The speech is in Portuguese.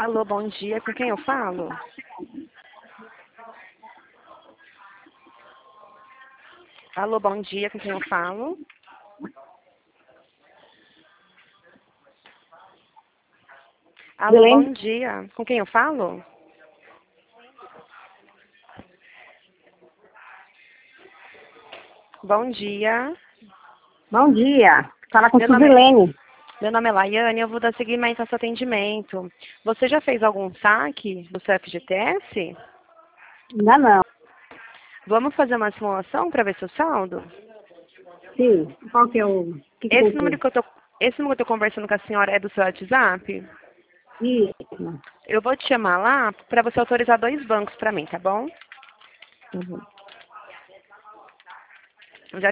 Alô, bom dia. Com quem eu falo? Alô, bom dia. Com quem eu falo? Alô, Belém? bom dia. Com quem eu falo? Bom dia. Bom dia. Fala com Meu nome, Suzilene. meu nome é Laiane, eu vou dar seguimento ao seu atendimento. Você já fez algum saque do seu FGTS? Ainda não. Vamos fazer uma simulação para ver seu saldo? Sim. Qual que é o... que Esse colocou? número que eu tô, esse número que eu tô conversando com a senhora é do seu WhatsApp? Isso. Eu vou te chamar lá para você autorizar 2 bancos para mim, tá bom? Uhum.